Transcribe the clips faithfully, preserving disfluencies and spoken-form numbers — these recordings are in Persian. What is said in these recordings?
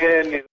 همه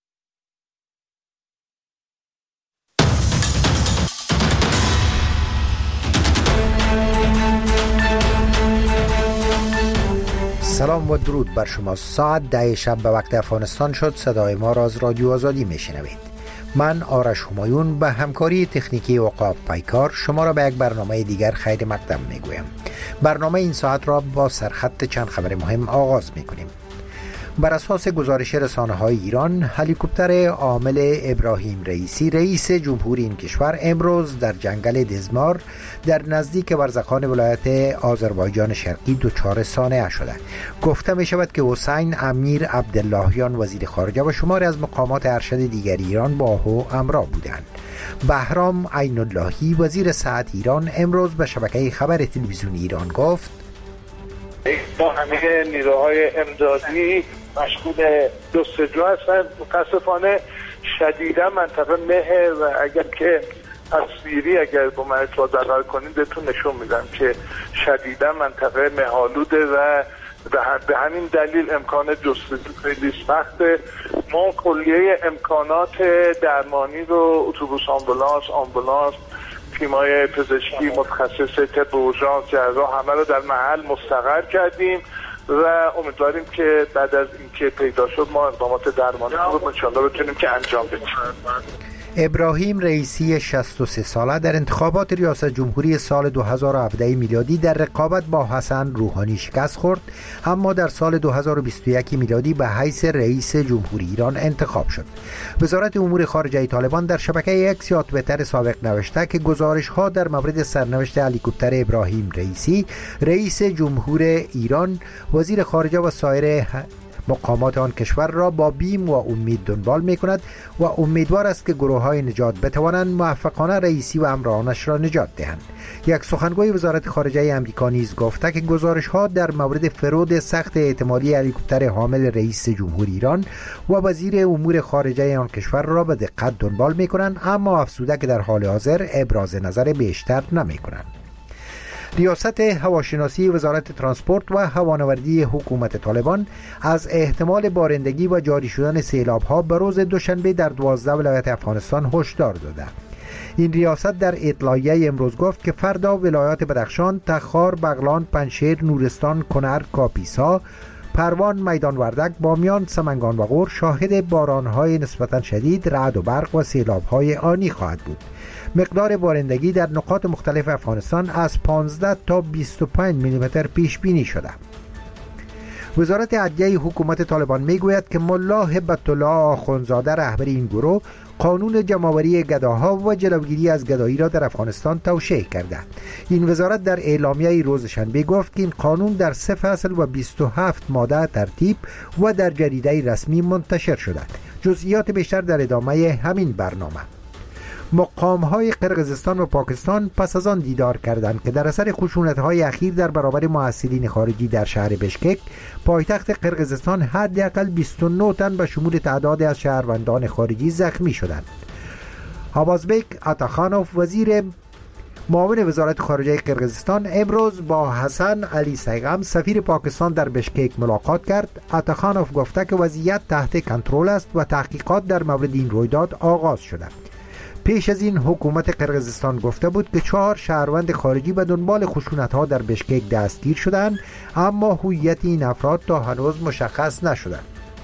سلام و درود بر شما. ساعت ده شب به وقت افغانستان شد. صدای ما را از رادیو آزادی میشنوید. من آرش همایون به همکاری تکنیکی عقاب پیکار شما را به یک برنامه دیگر خیر مقدم میگویم. برنامه این ساعت را با سرخط چند خبر مهم آغاز میکنیم. بر اساس گزارش رسانه‌های ایران، هلیکوپتر حامل ابراهیم رئیسی رئیس جمهوری این کشور امروز در جنگل دزمار در نزدیک برزخان ولایت آذربایجان شرقی دچار سانحه شده. گفته می شود که حسین امیر عبداللهیان وزیر خارجه و شماری از مقامات ارشد دیگر ایران با او همراه بودند. بهرام عین اللهی وزیر صحت ایران امروز به شبکه خبر تلویزیونی ایران گفت با همه نیروهای امدادی مشغول جستجو هستند. متاسفانه شدیدا منطقه مه و اگر که تصویری اگر با من اطلاع کنید بهتون نشون میدم که شدیدا منطقه مه‌آلوده و به همین دلیل امکان جستجو خیلی سخته. ما کلیه امکانات درمانی رو اتوبوس آمبولانس آمبولانس تیمای پزشکی متخصص طب اورژانس جراح همه رو در محل مستقر کردیم و امیدواریم که بعد از اینکه پیدا شد ما اقدامات درمانی رو انشالله بتونیم که انجام بدیم. ابراهیم رئیسی شصت و سه ساله در انتخابات ریاست جمهوری سال دو هزار و هفده میلادی در رقابت با حسن روحانی شکست خورد، اما در سال دو هزار و بیست و یک میلادی به حیث رئیس جمهوری ایران انتخاب شد. وزارت امور خارجه طالبان در شبکه اکس یا توییتر سابق نوشته که گزارش ها در مورد سرنوشت هلیکوپتر ابراهیم رئیسی رئیس جمهور ایران، وزیر خارجه و سایر مقامات آن کشور را با بیم و امید دنبال می کند و امیدوار است که گروه های نجات بتوانند موفقانه رئیسی و همراهانش را نجات دهند. یک سخنگوی وزارت خارجه امریکا نیز گفته که گزارش ها در مورد فرود سخت احتمالی هلیکوپتر حامل رئیس جمهوری ایران و وزیر امور خارجه آن کشور را به دقت دنبال می کنند، اما افزوده که در حال حاضر ابراز نظر بیشتر نمی کنند. ریاست هواشناسی وزارت ترانسپورت و هوانوردی حکومت طالبان از احتمال بارندگی و جاری شدن سیلاب‌ها به روز دوشنبه در دوازده ولایت افغانستان هشدار داده. این ریاست در اطلاعیه امروز گفت که فردا ولایات بدخشان، تخار، بغلان، پنجشیر، نورستان، کنر، کاپیسا، پروان، میدان وردک، بامیان، سمنگان و غور شاهد باران‌های نسبتاً شدید، رعد و برق و سیلاب‌های آنی خواهد بود. مقدار بارندگی در نقاط مختلف افغانستان از پانزده تا بیست و پنج میلیمتر پیش بینی شده. وزارت عدلیه حکومت طالبان میگوید که ملا هبت الله آخوندزاده رهبر این گروه قانون جمع‌آوری گداها و جلوگیری از گدایی را در افغانستان توشیح کرده. این وزارت در اعلامیه روز شنبه گفت که این قانون در سه فصل و بیست و هفت ماده ترتیب و در جریده رسمی منتشر شده. جزئیات بیشتر در ادامه همین برنامه. مقام‌های قرقیزستان و پاکستان پس از آن دیدار کردند که در اثر خشونت‌های اخیر در برابر محصلین خارجی در شهر بشکک، پایتخت قرقیزستان، حداقل بیست و نه تن به شمول تعداد از شهروندان خارجی زخمی شدند. آبازبک آتاخانوف وزیر معاون وزارت خارجه قرقیزستان امروز با حسن علی سیغم سفیر پاکستان در بشکک ملاقات کرد. آتاخانوف گفته که وضعیت تحت کنترل است و تحقیقات در مورد این رویداد آغاز شده. پیش از این حکومت قرقیزستان گفته بود که چهار شهروند خارجی به دنبال خشونت‌ها در بشکک دستگیر شدند، اما هویت این افراد تا هنوز مشخص نشده.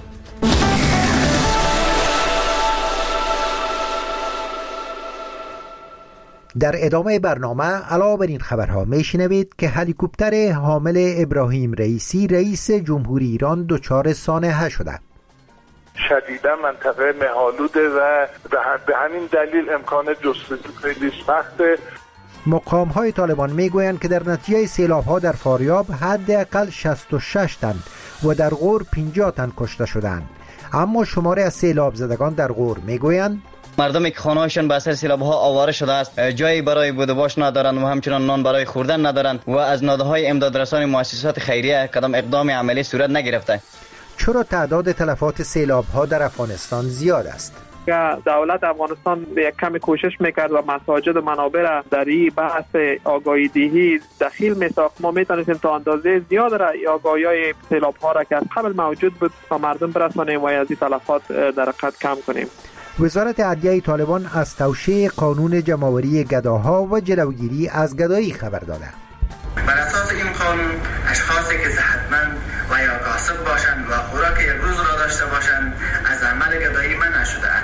در ادامه برنامه علاوه بر این خبرها میشنوید که هلیکوپتر حامل ابراهیم رئیسی رئیس جمهوری ایران دچار سانحه شده. شدیدا منطقه مه‌آلوده و به همین دلیل امکان جستجو خیلی سخته. مقام های طالبان میگویند که در نتیجه سیلاب ها در فاریاب حداقل شصت و شش تن و در غور پنجاه تن کشته شدند، اما شماره از سیلاب زدگان در غور میگویند مردمی که خانه‌هاشون به اثر سیلاب‌ها آواره شده است، جایی برای بود و باش ندارند و همچنان نان برای خوردن ندارند و از نهادهای امدادرسان مؤسسات خیریه کدام اقدام عملی صورت نگرفته. چرا تعداد تلفات سیلاب‌ها در افغانستان زیاد است؟ که دولت افغانستان یک کمی کوشش میکرد و مساجد و منابع را در این بحث آگاهی دهی دخیل میساخت، ما میتونستیم تا اندازه زیاد را آگاهی های سیلاب ها را که از قبل موجود بود تا مردم برسانیم و از این تلفات در حقیقت کم کنیم. وزارت عدلیه طالبان از توشیح قانون جمع‌آوری گداها و جلوگیری از گدایی خبر داده. بر اساس این قانون اشخاصی که صحتمند و یا کاسب باشند و خوراک یک روز را داشته باشند از عمل گدایی منع شده‌اند.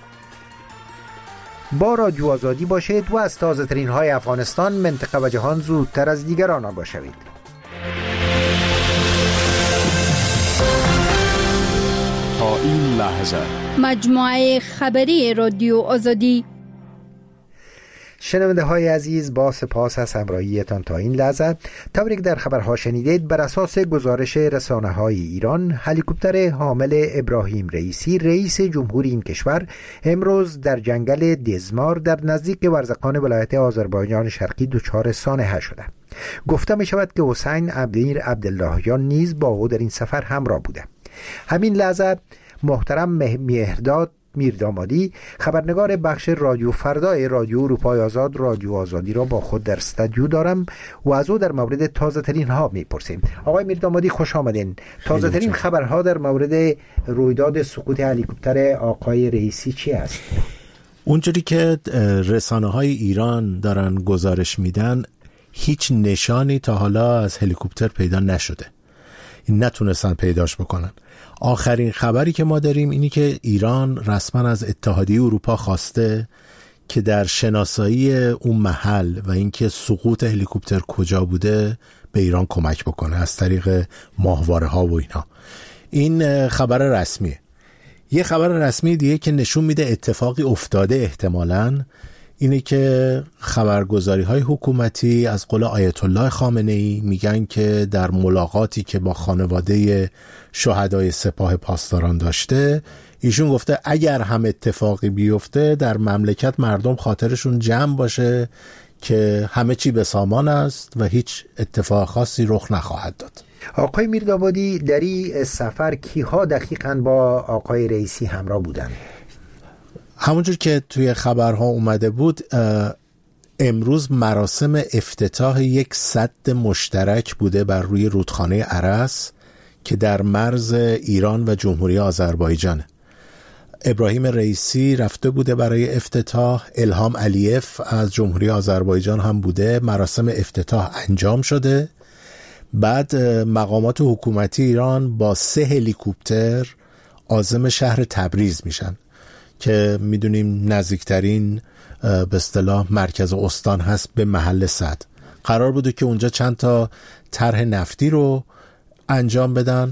با رادیو آزادی باشید و از تازه ترین های افغانستان، منطقه و جهان زودتر از دیگران آگاه شوید. تا این لحظه مجموعه خبری رادیو آزادی. شنونده های عزیز، با سپاس از همراهیتان تا این لحظه. طوری که در خبرها شنیدید، بر اساس گزارش رسانه های ایران، هلیکوپتر حامل ابراهیم رئیسی رئیس جمهوری این کشور امروز در جنگل دزمار در نزدیک ورزقان ولایت آذربایجان شرقی دچار سانحه شده. گفته می شود که حسین امیر عبداللهیان نیز با او در این سفر همراه بوده. همین لحظه محترم مهرداد میردامادی، خبرنگار بخش رادیو فردای رادیو اروپای آزاد رادیو آزادی را با خود در استودیو دارم و از او در مورد تازه ترین ها میپرسیم. آقای میردامادی خوش آمدین. تازه ترین خبرها در مورد رویداد سقوط هلیکوپتر آقای رئیسی چی است؟ اونجوری که رسانه های ایران دارن گزارش میدن، هیچ نشانی تا حالا از هلیکوپتر پیدا نشده، نتونستن پیداش بکنن. آخرین خبری که ما داریم اینی که ایران رسما از اتحادیه اروپا خواسته که در شناسایی اون محل و اینکه سقوط هلیکوپتر کجا بوده به ایران کمک بکنه از طریق ماهواره ها و اینا. این خبر رسمیه. یه خبر رسمی دیگه که نشون میده اتفاقی افتاده احتمالاً اینه که خبرگزاری های حکومتی از قول آیت الله خامنه‌ای میگن که در ملاقاتی که با خانواده شهدای سپاه پاسداران داشته، ایشون گفته اگر هم اتفاقی بیفته در مملکت مردم خاطرشون جمع باشه که همه چی به سامان است و هیچ اتفاق خاصی رخ نخواهد داد. آقای میردامادی، در این سفر کیها دقیقاً با آقای رئیسی همراه بودند؟ همونجور که توی خبرها اومده بود، امروز مراسم افتتاح یک سد مشترک بوده بر روی رودخانه ارس که در مرز ایران و جمهوری آذربایجانه. ابراهیم رئیسی رفته بوده برای افتتاح، الهام علیف از جمهوری آذربایجان هم بوده. مراسم افتتاح انجام شده. بعد مقامات حکومتی ایران با سه هلیکوپتر عازم شهر تبریز میشن که میدونیم نزدیکترین به اصطلاح مرکز استان هست به محل سد. قرار بوده که اونجا چند تا طرح نفتی رو انجام بدن.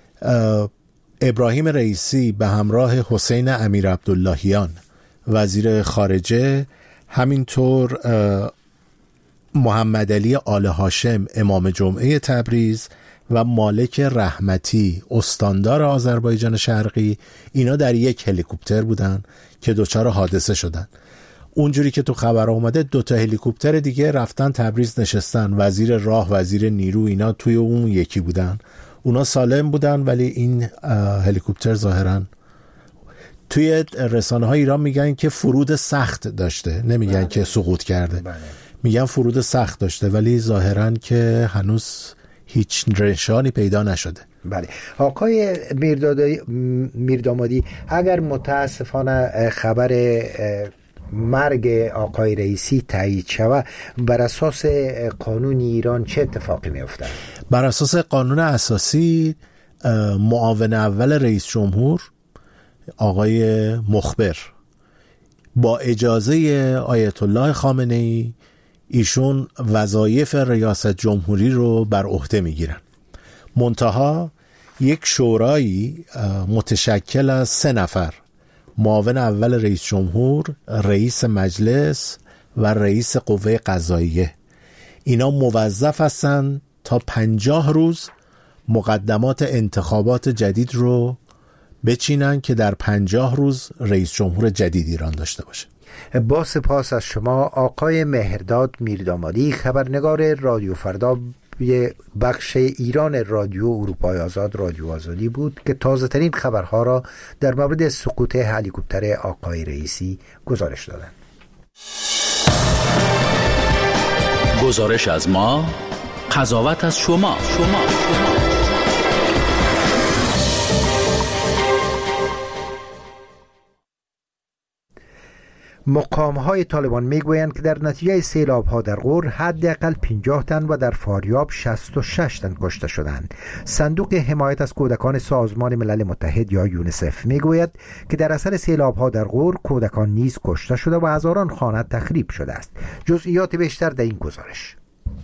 ابراهیم رئیسی به همراه حسین امیر عبداللهیان وزیر خارجه، همینطور محمد علی آل هاشم امام جمعه تبریز و مالک رحمتی استاندار آذربایجان شرقی، اینا در یک هلیکوپتر بودن که دچار حادثه شدن. اونجوری که تو خبر اومده دو تا هلیکوپتر دیگه رفتن تبریز نشستن، وزیر راه، وزیر نیرو، اینا توی اون یکی بودن. اونا سالم بودن ولی این هلیکوپتر ظاهرا توی رسانه های ایران میگن که فرود سخت داشته، نمیگن بله. که سقوط کرده بله. میگن فرود سخت داشته ولی ظاهرا که هنوز هیچ نشانی پیدا نشده. بله آقای میردامادی، اگر متاسفانه خبر مرگ آقای رئیسی تایید شود، بر اساس قانون ایران چه اتفاقی میفته؟ بر اساس قانون اساسی معاون اول رئیس جمهور آقای مخبر با اجازه آیت الله خامنه‌ای ایشون وظایف ریاست جمهوری رو بر عهده میگیرن. منتها یک شورایی متشکل از سه نفر، معاون اول رئیس جمهور، رئیس مجلس و رئیس قوه قضاییه، اینا موظف هستن تا پنجاه روز مقدمات انتخابات جدید رو بچینن که در پنجاه روز رئیس جمهور جدید ایران داشته باشه. با سپاس از شما آقای مهرداد میردامادی، خبرنگار رادیو فردا توی بخش ایران رادیو اروپای آزاد، رادیو آزادی بود که تازه ترین خبرها را در مورد سقوط هلیکوپتر آقای رئیسی گزارش دادند. گزارش از ما، قضاوت از شما. شما شما مقام‌های طالبان میگویند که در نتیجه سیلاب‌ها در غور حداقل پنجاه تن و در فاریاب شصت و شش تن کشته شدند. صندوق حمایت از کودکان سازمان ملل متحد یا یونیسف میگوید که در اثر سیلاب‌ها در غور کودکان نیز کشته شده و هزاران خانه تخریب شده است. جزئیات بیشتر در این گزارش.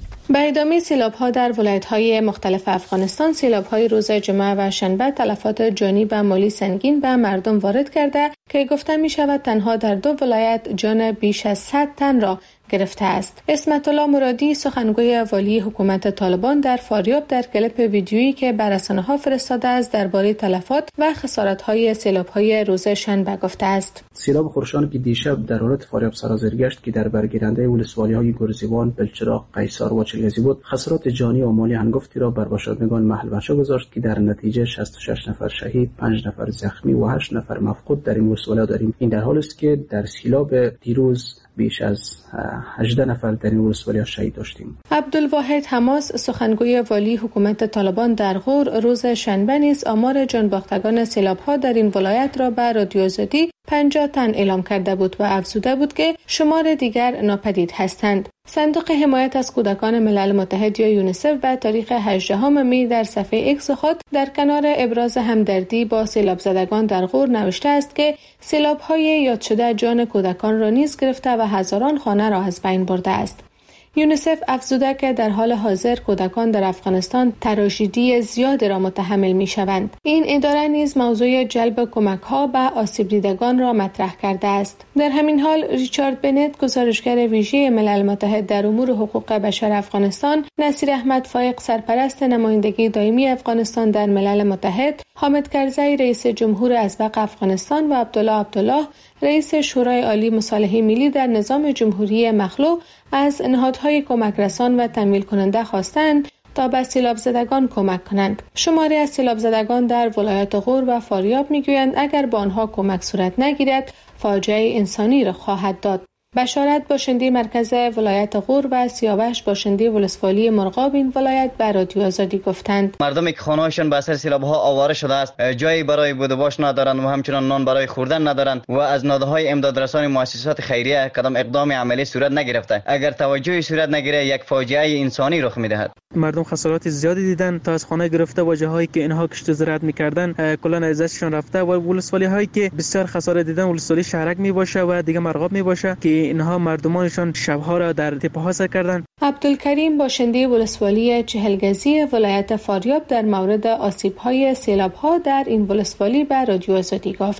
به ادامه سیلاب‌ها در ولایت‌های مختلف افغانستان، سیلاب‌های روز جمعه و شنبه تلفات جانی و مالی سنگین به مردم وارد کرده که گفته می‌شود تنها در دو ولایت جان بیش از صد تن را گرفته است. اسمت الله مرادی، سخنگوی والی حکومت طالبان، در فاریاب در کلیپ ویدیویی که به رسانه‌ها فرستاده است درباره تلفات و خسارت‌های سیلاب‌های روز شنبه گفته است: سیلاب خورشان که دیشب در ولایت فاریاب سرازیر گشت که در برگیرنده ولسوالی‌های گرزیوان، بلچراغ، قیصر و چلگزی بود، خسارات جانی و مالی هنگفتی را بر باشندگان محل بنشا گذاشت که در نتیجه شصت و شش نفر شهید، پنج نفر زخمی و هشت نفر مفقود در این ولسوالی‌ها داریم. این در حالی است که در سیلاب دیروز بیش از هجده نفر در این ولسوالی شهید داشتیم. عبدالواحد حماس، سخنگوی والی حکومت طالبان در غور، روز شنبه نیز آمار جانباختگان سیلاب‌ها در این ولایت را به رادیو آزادی پنجاه تن اعلام کرده بود و افزوده بود که شمار دیگر ناپدید هستند. صندوق حمایت از کودکان ملل متحد یا یونیسف به تاریخ هجدهم می در صفحه ایکس خود در کنار ابراز همدردی با سیلاب زدگان در غور نوشته است که سیلاب‌های یاد شده جان کودکان را نیز گرفته و هزاران خانه را از بین برده است. یونیسف افزوده که در حال حاضر کودکان در افغانستان تراژدی زیادی را متحمل می شوند. این اداره نیز موضوع جلب کمک ها به آسیب دیدگان را مطرح کرده است. در همین حال ریچارد بنت، گزارشگر ویژه ملل متحد در امور حقوق بشر افغانستان، نصیر احمد فایق، سرپرست نمایندگی دائمی افغانستان در ملل متحد، حامد کرزی، رئیس جمهور ازبق افغانستان و عبدالله عبدالله، رئیس شورای عالی مصالحه ملی در نظام جمهوری مخلوع، از نهادهای کمک رسان و تمویل کننده خواستند تا به سیلاب زدگان کمک کنند. شماری از سیلاب زدگان در ولایت غور و فاریاب میگویند اگر با آنها کمک صورت نگیرد فاجعه انسانی را خواهد داد. بشارت، باشنده مرکز ولایت غور، و سیاوش، باشنده ولسوالی مرغاب این ولایت، به رادیو آزادی گفتند مردمی که خانه‌هاشون به اثر سیلاب‌ها آواره شده است، جایی برای بود و باش ندارند و همچنان نان برای خوردن ندارند و از نهادهای امدادرسان مؤسسات خیریه کدام اقدام عملی صورت نگرفته. اگر توجهی صورت نگیره یک فاجعه انسانی رخ می‌دهد. مردم خسارات زیادی دیدن، تا از خانه گرفته و جاهایی که اینها کشت و زراعت می‌کردن کلا ازششون رفته و ولسوالی‌هایی که بسیار خسارت دیدن ولسوالی شهرک میباشه و دیگه مرغاب میباشه که اینها مردمانشان شبها را در تپه ها سر کردن. عبدالکریم، باشنده ولسوالی چهلگزی ولایت فاریاب، در مورد آسیب‌های سیلاب‌ها در این ولسوالی به رادیو آزادی گفت: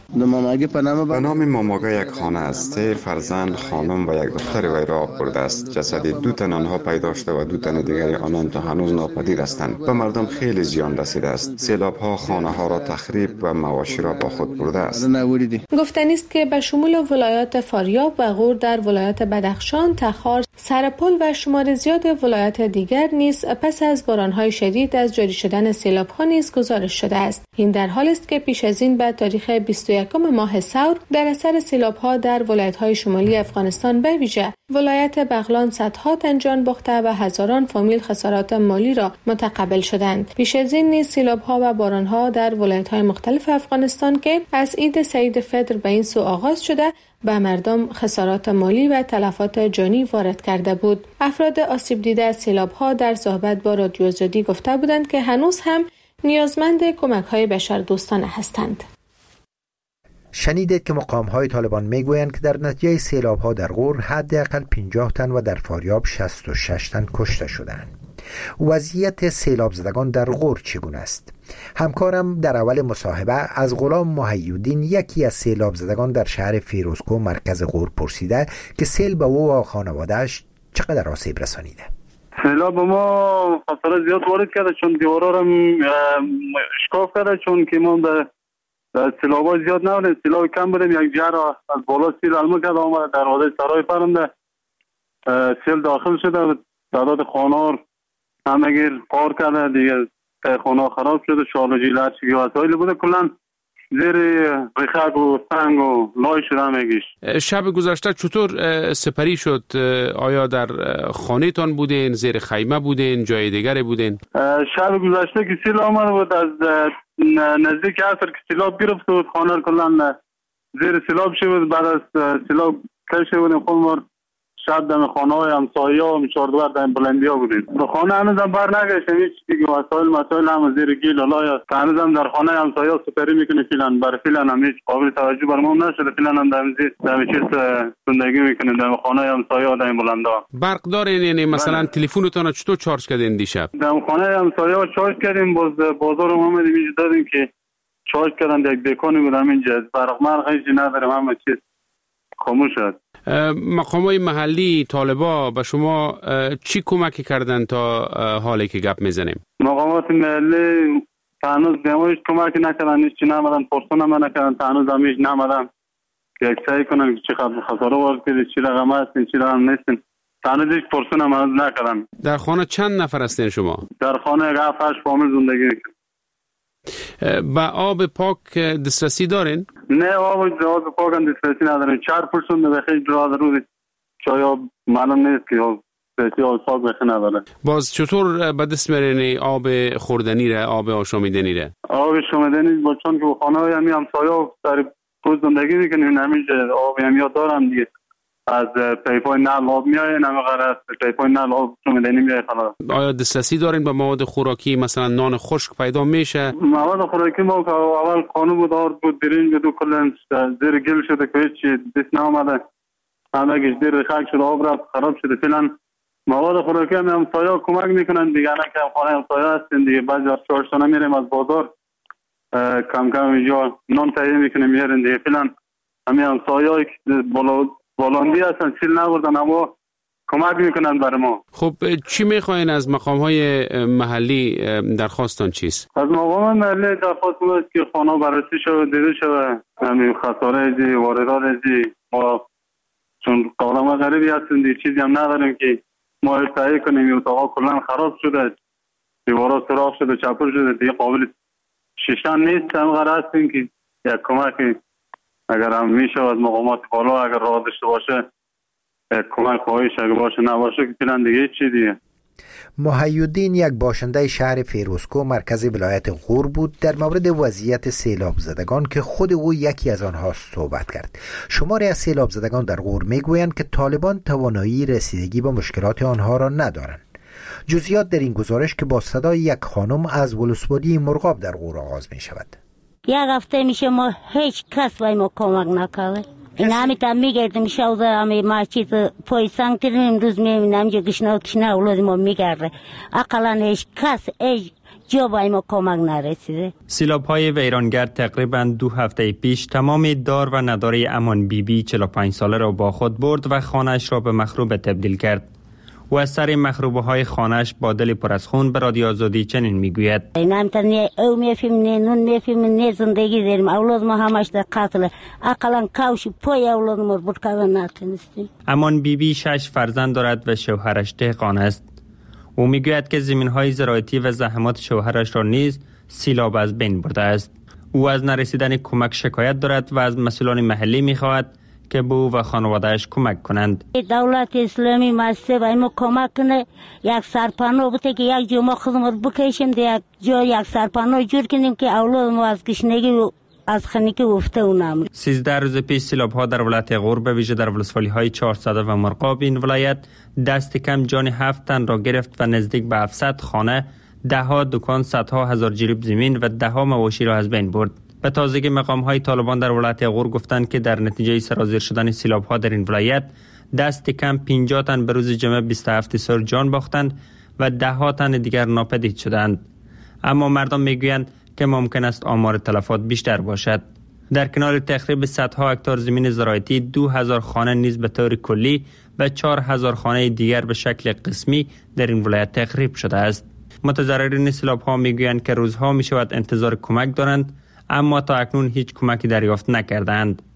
به نام ماماگا یک خانه است. سه فرزند، خانم و یک دختر وی را آب برده است. جسد دو تن آنها پیدا شده و دو تن دیگر آنان تا هنوز ناپدید هستند. به مردم خیلی زیان رسیده است. سیلاب‌ها خانه‌ها را تخریب و مواشی را با خود برده است. گفتنی است که به شمول ولایات فاریاب و غور در ولایت بدخشان، تخار، سرپل و شمار زیاد ولایات دیگر نیز پس از باران‌های شدید از جاری شدن سیلاب‌ها نیز گزارش شده است. این در حالی است که پیش از این به تاریخ بیست و یکم ماه ثور در اثر سیلاب‌ها در ولایت‌های شمالی افغانستان به ویژه ولایت بغلان صدها تن جان باخته و هزاران فامیل خسارات مالی را متقبل شدند. پیش از این نیز سیلاب‌ها و باران‌ها در ولایت‌های مختلف افغانستان که از عید سعید فطر به این سو آغاز شده به مردم خسارات مالی و تلفات جانی وارد کرده بود. افراد آسیب دیده از سیلاب‌ها در صحبت با رادیو آزادی گفته بودند که هنوز هم نیازمند کمک‌های بشردوستانه هستند. شنیدید که مقام‌های طالبان میگویند که در نتیجه سیلاب‌ها در غور حداقل پنجاه تن و در فاریاب شصت و شش تن کشته شدند. وضعیت سیلاب زدگان در غور چگونه است؟ همکارم در اول مصاحبه از غلام محی‌الدین، یکی از سیلاب زدگان در شهر فیروزکوه مرکز غور، پرسیده که سیل به او و خانواده‌اش چقدر آسیب رسانیده. سیلاب ما خسارات زیاد وارد کرده، چون دیوارا را اشکاف کرده، چون که ما در سیلاب‌ها زیاد نبودیم، سیلاب کم بودیم. یک جا را از بالا سیل علمه کرده آمده، دروازه سرای پرنده سیل داخل شده، تعداد خانه‌ها همه قار کرده دیگه، خانه خراب شده، شال و جیلت چی وسایل بوده کلا زیر رخک و سنگ و لای شده همگیش. شب گذشته چطور سپری شد؟ آیا در خانه تان بودین، زیر خیمه بودین، جای دیگری بودین؟ شب گذشته که سیل آمده بود، از نزدیک عصر که سیلاب گرفت بود، خانه کلا زیر سیلاب شد. بعد از سیلاب کشته بودیم خودمون شب دم خانه های همسایه ها و چهاردوار دم بلندی ها بودیم. به خانه هنوزم بر نگشتیم، هیچ دیگه وسایل مسائل هم زیر گیل علای است. هنوزم در خانه همسایه ها سپری میکنه فیلن، بر فیلن هم هیچ قابل توجه برمون نشده. فیلن هم دم زیر دم چیز زندگی میکنیم دم خانه همسایه ها دم بلنده ها. برق دارین؟ یعنی مثلا تلفنتون چطور چارج کردین دیشب؟ دم خانه همسایه ها چارج کردیم، باز بازار هم اومدیم اینجا دادیم که چارج کردن، یک دکانی بود همینجا. برق مرق هیچی نداریم، همه چیز خاموش شد. مقامات محلی طالبا به شما چی کمکی کردن تا حالی که گپ میزنیم؟ مقامات محلی هنوز بیمایش کمکی نکردن، هیچ چی نمدن، پرسون هم نکردن، هنوز هم هیچ نمدن که سعی کنن که چی خساره وارد کنید، چی رقم هستین، چی رقم نیستین. هنوز هیچ پرسون هم هنوز نکردن. در خانه چند نفر هستین شما؟ در خانه هفت هشت فامیل زندگی میکنن. با آب پاک دسترسی دارین؟ نه، آب آب پاک هم دسترسی ندارین. چهار پرسون به خیلی راه روزی چای آب معلوم نیست که آب دسترسی آب پاک بخی نداره. باز چطور به دست میرین آب خوردنی ره، آب آشامیدنی ره؟ آب آشامیدنی با چون که خانه های همی همسایه سر روز زندگی میکنیم، همیشه آب همی دارن دیگه. از پیپای نل آب میایه، نمی غرض پیپای نل آب آشامیدنی میایه خلاص. آیا دسترسی دارین به مواد خوراکی؟ مثلا نان خشک پیدا میشه؟ مواد خوراکی ما که اول خانه بود، آرد بود، برنج بود، کلا زیر گل شده که هیچ دست نامده، همه گیش زیر خاک شده، آب رفت خراب شده. فعلا مواد خوراکی هم همسایه کمک میکنن دیگه، نه که خانه همسایه هستین دیگه. بعضی از چهارشنبه میریم از بازار کم کم اینجا نان تهیه میکنیم میارن دیگه. فعلا همین همسایه‌ای که بالا بالاندی هستن سیل نبردن اما کمک میکنن برای ما. خب چی میخواین از مقام‌های محلی؟ درخواستان چیست؟ از مقام محلی درخواست است که خانه بررسی شود، دیده شود همین خساره زی واردات زی. ما چون قالم غریبی هستیم دیگه چیزی هم نداریم که ما تهیه کنیم. اتاق کلا خراب شده، دیوارا سوراخ شده، چپر شده دیگه، قابل شیشتن نیست. هم قرار هستیم که یک کمکی اگر هم میشه از مقامات بالا اگر راه داشته باشه کمک خواهیش اگر باشه، نباشه که فعلا دیگه چی دیگه. محی‌الدین یک باشنده شهر فیروزکوه مرکز ولایت غور بود، در مورد وضعیت سیلاب زدگان که خود او یکی از آنها صحبت کرد. شماری از سیلاب زدگان در غور میگویند که طالبان توانایی رسیدگی به مشکلات آنها را ندارند. جزئیات در این گزارش که با صدای یک خانم از ولسوالی مرغاب در غور آغاز می شود. یک هفته میشه ما هیچ کس وای ما کمک نکرده. این همیتا میگردیم شوزه همی ما چیز پای سنگ تریم امروز میبینم که گشنه کشنه اولاد ما میگرده. اقلا هیچ کس هیچ جا وای ما کمک نرسیده. سیلاب های ویرانگر تقریبا دو هفته پیش تمام دار و نداره امان بی بی چهل و پنج ساله را با خود برد و خانهش را به مخروبه تبدیل کرد. و از سر مخروبه های خانهش با دل پر از خون به رادیو آزادی چنین میگوید: نام تنی او میفیم نه نون میفیم نه زندگی داریم، اولاد ما همش در قتل، اقلا کاوش پای اولاد ما بود کردن نتونستیم. امان بی بی شش فرزند دارد و شوهرش دهقان است. او میگوید که زمین های زراعتی و زحمات شوهرش را نیز سیلاب از بین برده است. او از نرسیدن کمک شکایت دارد و از مسئولان محلی میخواهد که به او و خانوادهش کمک کنند. دولت اسلامی مسته باید ما کمک کنه، یک سرپناه بوده که یک جا ما خدمت بکشیم، یک جا یک سرپناه جور کنیم که اولاد ما از گشنگی و از خنکی افته و نمونه. سیزده روز پیش سیلاب ها در ولایت غور به ویژه در ولسوالی های چهارصده و مرغاب این ولایت دست کم جان هفت تن را گرفت و نزدیک به هفتصد خانه، ده ها دکان، صدها هزار جریب زمین و ده ها مواشی را از بین برد. به تازگی مقام های طالبان در ولایت غور گفتند که در نتیجه سرازیر شدن سیلاب ها در این ولایت دست کم پنجاه تن به روز جمعه بیست و هفت سال جان باختند و ده ها تن دیگر ناپدید شدند. اما مردم میگویند که ممکن است آمار تلفات بیشتر باشد. در کنار تخریب صدها هکتار زمین زراعتی، دو هزار خانه نیز به طور کلی و چهار هزار خانه دیگر به شکل قسمی در این ولایت تخریب شده است. متضررین سیلاب ها میگویند که روزها می شود انتظار کمک دارند، اما تا اکنون هیچ کمکی دریافت نکردند.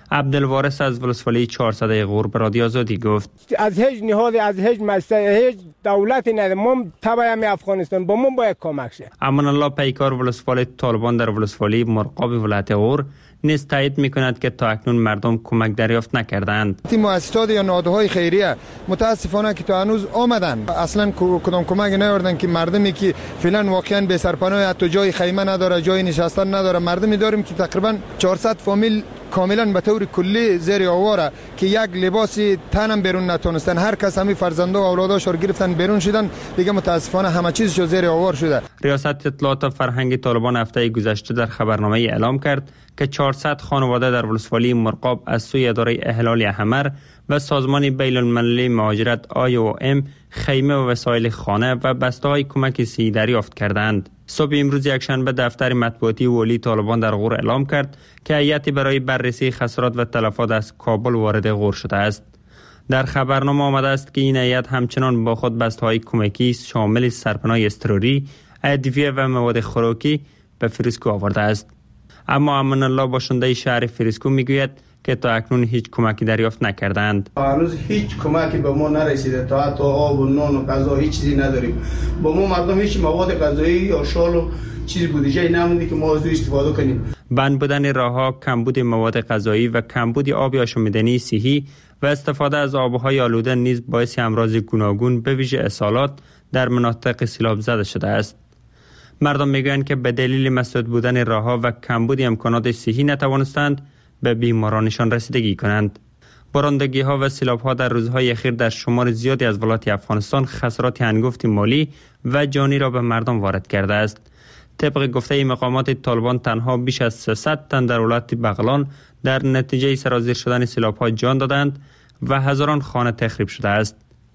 عبدالوارث از ولسوالی چهارصد غور به رادیو آزادی گفت از هیچ نهاد، از هیچ مسئله، هیچ دولتی نداره. ما تبعیم افغانستان با ما باید کمک شه. امان الله پیکار ولسوالی طالبان در ولسوالی مرغاب ولایت غور نیز تایید می‌کند که تا اکنون مردم کمک دریافت نکردند. مؤسسات یا نهادهای خیریه متاسفانه که تا هنوز آمدن اصلا کدام کمک نیاوردن که مردمی که فعلا واقعا بی سرپناه، حتی جای خیمه نداره، جای نشستن نداره، مردمی داریم که تقریبا چهارصد فامیل کاملا به طور کلی زیر آواره که یک لباس تنم بیرون نتونستن. هر کس همین فرزنده و اولاداش رو گرفتن بیرون شدن، دیگه متاسفانه همه چیزشو زیر آوار شده. ریاست اطلاعات و فرهنگ طالبان هفته گذشته در خبرنامه اعلام کرد که چهارصد خانواده در ولسوالی مرغاب از سوی اداره احلال حمر و سازمان بین المللی مهاجرت آی او ام خیمه و وسایل خانه و بسته‌های کمک صحی دریافت کردند. صبح امروز یکشنبه دفتر مطبوعاتی والی طالبان در غور اعلام کرد که هیئتی برای بررسی خسارات و تلفات از کابل وارد غور شده است. در خبرنامه آمده است که این هیئت همچنان با خود بسته‌های کمکی شامل سرپناه اضطراری، ادویه و مواد خوراکی به فریسکو آورده است. اما امان الله باشنده شهر فریسکو میگوید که تا اکنون هیچ کمکی دریافت نکردند. هنوز هیچ کمکی به ما نرسیده، تا حتی آب و نان و غذا هیچ چیزی نداریم. با ما مردم هیچ مواد غذایی یا شال و چیزی بودجه نمونده که ما از استفاده کنیم. بند بودن راهها، کمبود مواد غذایی و کمبود آب آشامیدنی صحی و استفاده از آبهای آلوده نیز باعث امراض گوناگون به ویژه اسهالات در مناطق سیلاب زده شده است. مردم میگویند که به دلیل مسدود بودن راهها و کمبود امکانات صحی نتوانستند به بیمارانشان رسیدگی کنند. بارندگی ها و سیلاب ها در روزهای اخیر در شمار زیادی از ولایات افغانستان خسارات هنگفت مالی و جانی را به مردم وارد کرده است. طبق گفته مقامات طالبان تنها بیش از سیصد تن در ولایت بغلان در نتیجه سرازیر شدن سیلاب ها جان دادند و هزاران خانه تخریب شده است.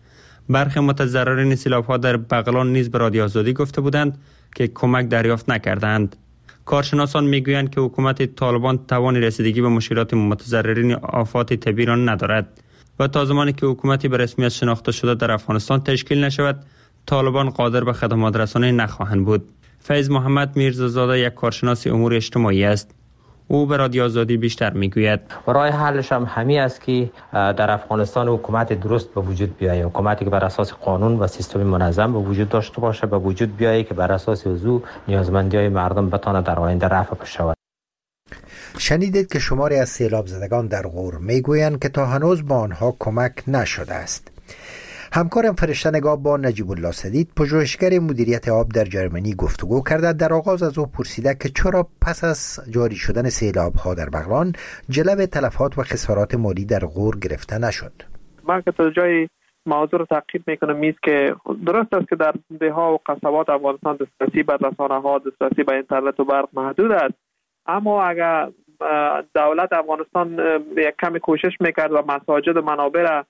برخی متضررین سیلاب ها در بغلان نیز به رادیو آزادی گفته بودند که کمک دریافت نکردند. کارشناسان میگویند که حکومت طالبان توان رسیدگی به مشکلات متضررین آفات طبیعی را ندارد و تا زمانی که حکومتی به رسمیت شناخته شده در افغانستان تشکیل نشود، طالبان قادر به خدمات رسانی نخواهند بود. فیض محمد میرزازاده یک کارشناس امور اجتماعی است. او به رادیو آزادی بیشتر میگوید. راه حلش هم همین است که در افغانستان حکومت درست به وجود بیاید، حکومتی که بر اساس قانون و سیستم منظم به وجود داشته باشه، به وجود بیاید که بر اساس وضوح نیازمندی‌های مردم بتونه در آینده رفع شود. شنیدید که شماری از سیلاب زدگان در غور میگویند که تا هنوز با آنها کمک نشده است. همکارم فرشته نگاه با نجیب الله سدید، پژوهشگر مدیریت آب در جرمنی گفتگو کرده. در آغاز از او پرسیده که چرا پس از جاری شدن سیلاب ها در بغلان جلب تلفات و خسارات مالی در غور گرفته نشد. من که تا جای موضوع رو تعقیب میکنم میز که درست است که در دهها و قصبات افغانستان دسترسی به رسانه ها، دسترسی به اینترنت و برق محدود است، اما اگر دولت افغانستان یک کمی کوشش میکرد و مساجد و منابع را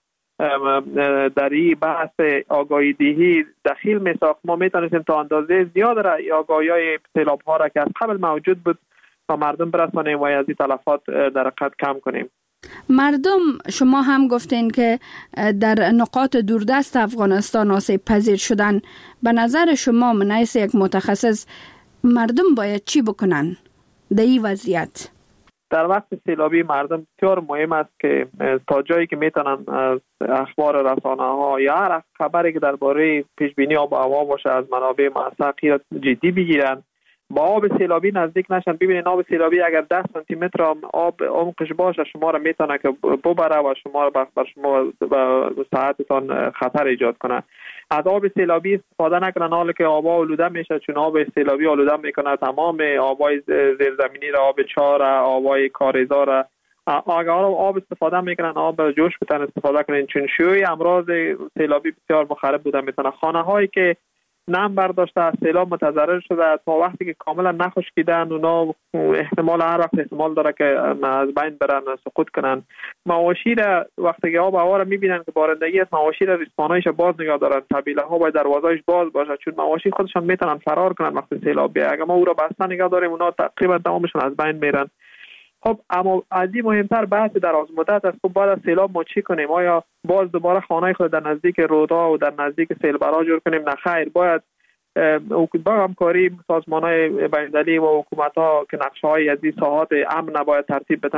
در این بحث آگاهی دهی دخیل میساخت، ما میتونستیم تا اندازه زیاد را آگاهی های سیلاب ها را که از قبل موجود بود و مردم برسانیم و از این تلفات در حقیقت کم کنیم. مردم، شما هم گفتین که در نقاط دوردست افغانستان آسیب پذیر شدن. به نظر شما من حیث یک متخصص مردم باید چی بکنن در این وضعیت؟ در وقت سیلابی مردم بسیار مهم است که تا جایی که میتونن از اخبار رسانه ها یا هر خبری که درباره پیش بینی آب و هوا باشه از منابع موثق جدی بگیرن، با آب سیلابی نزدیک نشن. ببینید آب سیلابی اگر ده سانتی متر آب عمقش باشه شما را میتونه که ببره و شما را بر شما به صحتتان خطر ایجاد کنه. از آب سیلابی استفاده نکنن حالا که آبا آلوده میشه، چون آب سیلابی آلوده میکنه تمام آبای زیرزمینی را، آب چاه را، آبای کاریزا را. اگر آب استفاده میکنن آب جوش بتن استفاده کنن، چون شیوع امراض سیلابی بسیار مخرب بوده میتونه. خانه هایی که نم برداشته از سیلاب متضرر شده تا وقتی که کاملا نخشکیدن اونا احتمال هر وقت احتمال داره که از بین برن، سقوط کنن. مواشی را وقتی که آب هوا را میبینن که بارندگی است، مواشی را ریسمانایش باز نگاه دارن، طبیله ها باید دروازه‌اش باز باشه، چون مواشی خودشان میتونن فرار کنن وقتی سیلاب بیاد. اگر ما او را بسته نگاه داریم اونا تقریبا تمامشون از بین میرن. خب اما از این مهمتر بحث دراز مدت است. خب بعد از سیلاب ما چی کنیم؟ آیا باز دوباره خانه خود در نزدیک رودها و در نزدیک سیلبرها جور کنیم؟ نه خیر، باید با همکاری سازمان‌های بین‌المللی و حکومت‌ها که نقشه‌های از این ساحات امن باید ترتیب بدن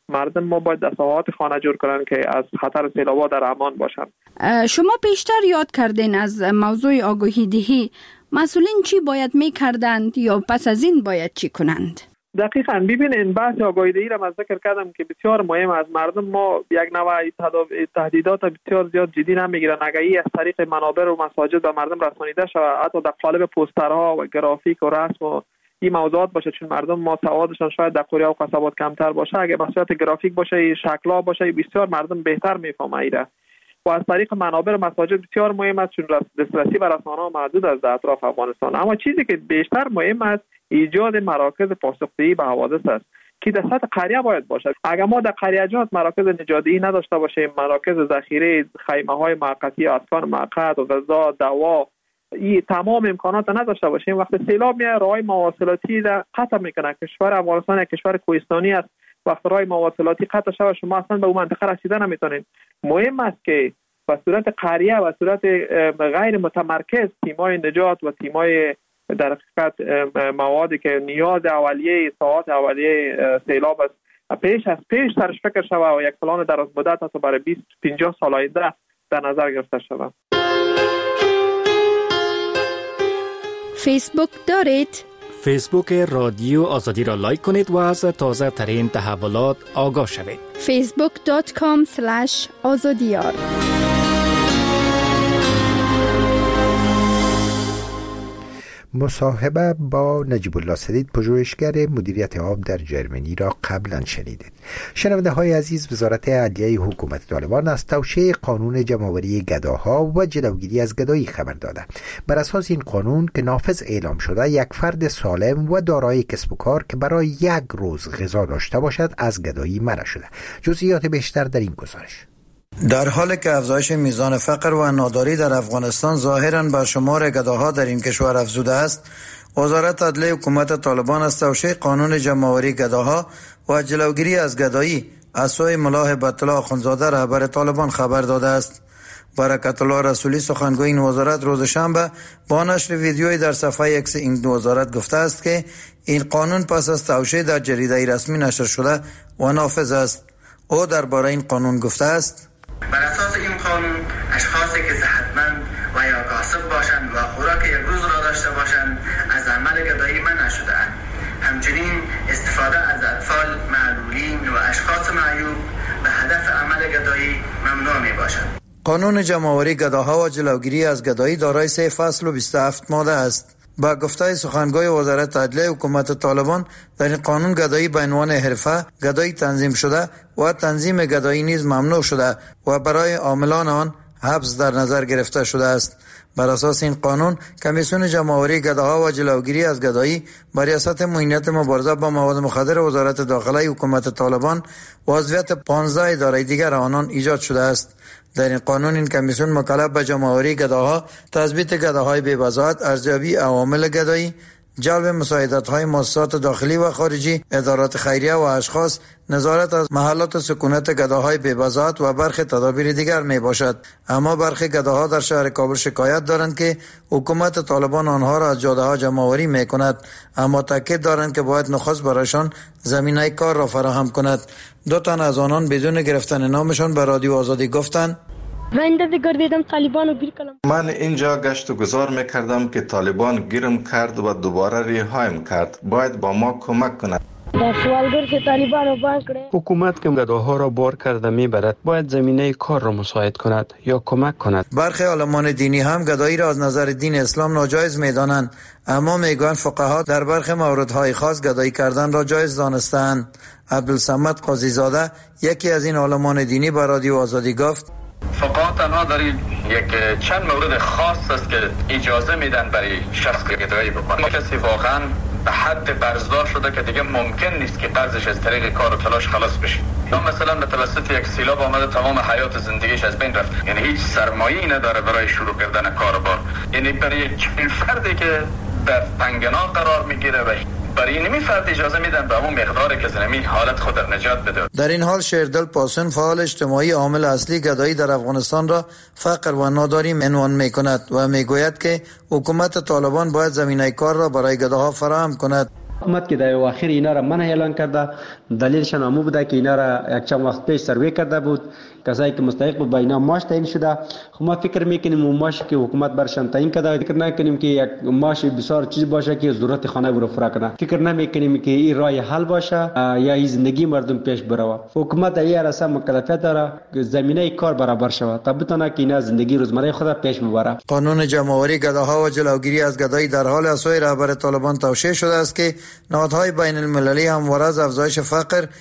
مردم ما باید دستاورد خانه جور کنن که از خطر سیلاب‌ها در امان باشن. شما پیشتر یاد کردین از موضوع آگاهی دهی، مسئولین چی باید میکردند یا پس از این باید چی کنند؟ دقیقاً ببینید بحث آگاهی دهی را من ذکر کردم که بسیار مهم است. مردم ما یک نوع تهدیدات بسیار زیاد جدی نمیگیرن. اگر این از طریق منابر و مساجد به مردم رسانیده شود، حتی در قالب پوسترها و گرافیک و رسم و این موضوعات باشه، چون مردم ما سوادشان شاید در قریه و قصبات کمتر باشه، اگه مسئولیت گرافیک باشه، شکلا باشه، بسیار مردم بهتر میفهمه ایره. و از طریق منابر و مساجد بسیار مهم است، چون دسترسی به رسانه‌ها محدود است در اطراف افغانستان. اما چیزی که بیشتر مهم است ایجاد مراکز پاسخ‌دهی به حوادث است که در سطح قریه باید باشد. اگر ما در قریه‌جات مراکز نجات‌دهی نداشته باشیم، مراکز ذخیره، خیمه‌های موقتی، اسکان موقت، غذا، دوا، این تمام امکانات نداشته باشیم، وقتی سیلاب میاد راههای مواصلاتی را قطع میکنه. کشور افغانستان یک کشور کوهستانی است، وقتی راه مواصلاتی قطع شود شما اصلا به اون منطقه رسیدن نمیتونید. مهم است که به صورت قریه و صورت غیر متمرکز تیمای نجات و تیمای در حقیقت موادی که نیاز اولیه ساعات اولیه سیلاب است پیش از پیش سرش فکر شود و یک پلان دراز مدت است برای بیست پنجاه سال آینده در نظر گرفته شود. فیسبوک دارید؟ فیسبوک رادیو آزادی را لایک کنید و از تازه ترین تحولات آگاه شوید. فیسبوک دات کام اسلش آزادیار. مصاحبه با نجیب الله سدید، پژوهشگر مدیریت آب در جرمنی را قبلا شنیدید. شنونده های عزیز، وزارت عدلیه حکومت طالبان از توشیح قانون جمع‌آوری گداها و جلوگیری از گدایی خبر داده. بر اساس این قانون که نافذ اعلام شده، یک فرد سالم و دارای کسب و کار که برای یک روز غذا داشته باشد از گدایی منع شده. جزئیات بیشتر در این گزارش. در حالی که افزایش میزان فقر و ناداری در افغانستان ظاهراً بر شمار گداها در این کشور افزوده است، وزارت عدلیه حکومت طالبان از توشیح قانون جمع‌آوری گداها و جلوگیری از گدایی از سوی ملا هبت الله اخندزاده رهبر طالبان خبر داده است. برکت الله رسولی سخنگوی این وزارت روز شنبه با نشر ویدیویی در صفحه ایکس این وزارت گفته است که این قانون پس از توشیح در جریده رسمی نشر شده و نافذ است. او درباره این قانون گفته است: بر اساس این قانون اشخاصی که صحتمند و یا کاسب باشند و خوراک یک روز را داشته باشند از عمل گدایی منع شده‌اند. همچنین استفاده از اطفال، معلولین و اشخاص معیوب به هدف عمل گدایی ممنوع می باشد. قانون جمع‌آوری گداها و جلوگیری از گدایی دارای سه فصل و بیست و هفت ماده است. با گفته سخنگوی وزارت عدلیه حکومت طالبان، در این قانون گدایی به عنوان حرفه، گدایی تنظیم شده و تنظیم گدایی نیز ممنوع شده و برای عاملان آن حبس در نظر گرفته شده است. بر اساس این قانون، کمیسیون جمع‌آوری گداها و جلوگیری از گدایی با ریاست معینت مبارزه با مواد مخدر وزارت داخله حکومت طالبان و عضویت پانزده اداره دیگر آنان ایجاد شده است. در این قانون این کمیسیون مکلف به جمع‌آوری گداها، تثبیت گداهای بی‌وضاحت، ارزیابی عوامل گدایی، جلب مساعدت‌های مؤسسات داخلی و خارجی، ادارات خیریه و اشخاص، نظارت از محلات سکونت گداهای بی‌وضاحت و برخی تدابیر دیگر می باشد. اما برخی گداها در شهر کابل شکایت دارند که حکومت طالبان آنها را از جاده‌ها جمع‌آوری می کند، اما تاکید دارند که باید نخست برایشان زمینه کار را فراهم کند. دو تن از آنان بدون گرفتن نامشان به رادیو آزادی گفتند: من اینجا گشت و گذار میکردم که طالبان گیرم کرد و دوباره ریهایم کرد. باید با ما کمک کند. حکومت که گداها را بار کرده میبرد باید زمینه کار را مساعد کند یا کمک کند. برخی عالمان دینی هم گدایی را از نظر دین اسلام ناجایز میدانند، اما میگویند فقها در برخی موردهای خاص گدایی کردن را جایز دانستند. عبدالصمد قاضی زاده، یکی از این عالمان دینی، به رادیو آزادی گفت: فقها تنها در یک چند مورد خاص است که اجازه میدن برای شخص که گدایی بکنه. کسی واقعا به حد قرضدار شده که دیگه ممکن نیست که قرضش از طریق کار و تلاش خلاص بشه، یا مثلا به توسط یک سیلاب آمده تمام حیات زندگیش از بین رفت، یعنی هیچ سرمایه‌ای نداره برای شروع کردن کاروبار. یعنی برای یک فردی که در تنگنا قرار میگیره و برای اینمی فرد اجازه میدن به اون مقداری که زمین حالت خود در نجات بده. در این حال شیردل پاسون، فعال اجتماعی، عامل اصلی گدایی در افغانستان را فقر و ناداری عنوان میکند و میگوید که حکومت طالبان باید زمینه کار را برای گداها فراهم کند. حکومت که در اواخر اینا را منع اعلان کرده، دلیلش هم بوده که اینا را یک چند وقت پیش سروی کرده بود، کسایی که مستحق بود با اینا معاش تعیین شده. خب ما فکر میکنیم اون معاش که حکومت برشان تعیین کرده، فکر نکنیم که یک معاش بسیار چیز باشه که ضرورت خانه برو فرا کنه. فکر نمیکنیم که این راه حل باشه یا این زندگی مردم پیش بره. حکومت در این راستا مکلفیت داره که زمینه کار برابر شود تا بتونه که اینا زندگی روزمره خود پیش ببره. قانون جمع‌آوری گداها و جلوگیری از گدایی در حال از سوی رهبر طالبان توشیح شده است که نهادهای بین المللی همواره از افزایش فقر